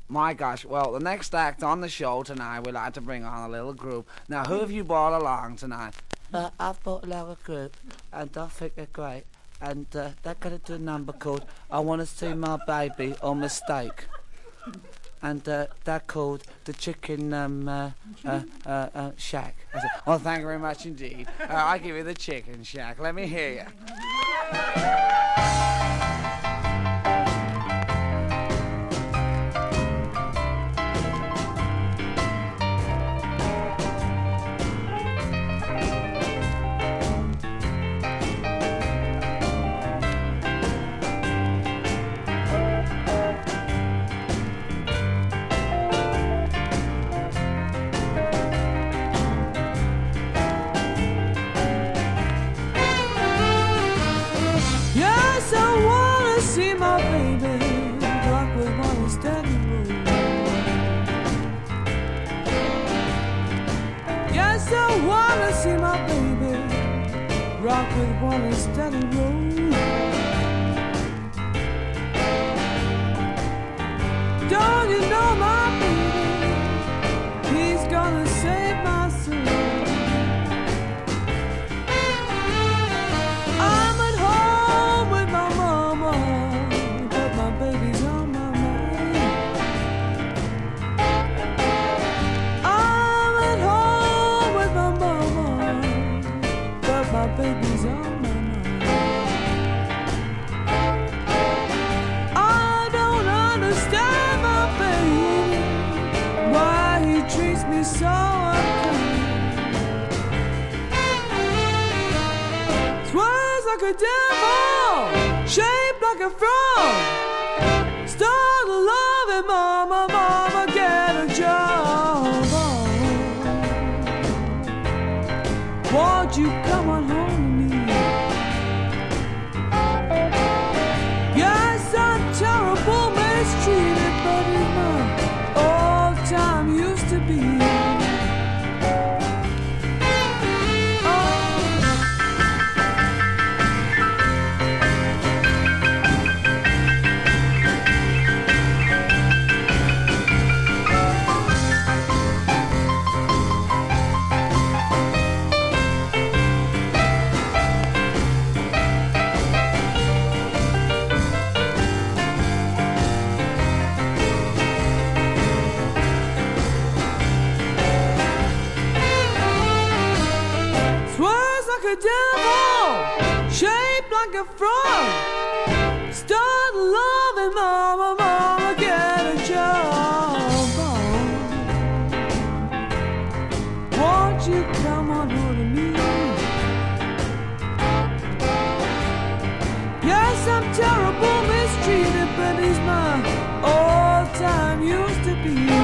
My gosh, well, the next act on the show tonight, we'd like to bring on a little group. Now, who have you brought along tonight? I've brought along a group, and I think they're great. And they're going to do a number called I Want to See My Baby on Mistake. And they're called the Chicken Shack. Well, thank you very much indeed. I'll give you the Chicken Shack. Let me hear you. Rock with one steady roll. Don't you know my baby? He's gonna save my soul. I'm at home with my mama, but my baby's on my mind. I'm at home with my mama, but my baby's on my mind. I don't understand my baby, why he treats me so unkind. Swears like a devil, shaped like a frog. Start loving mama, mama, get a job. Won't you come on home to me? Yes, I'm terrible, mistreated, but he's my all-time used to be. Like a devil, shaped like a frog. Start loving mama, mama, get a job. Won't you come on home to me? Yes, I'm terrible, mistreated, but he's my all-time used to be.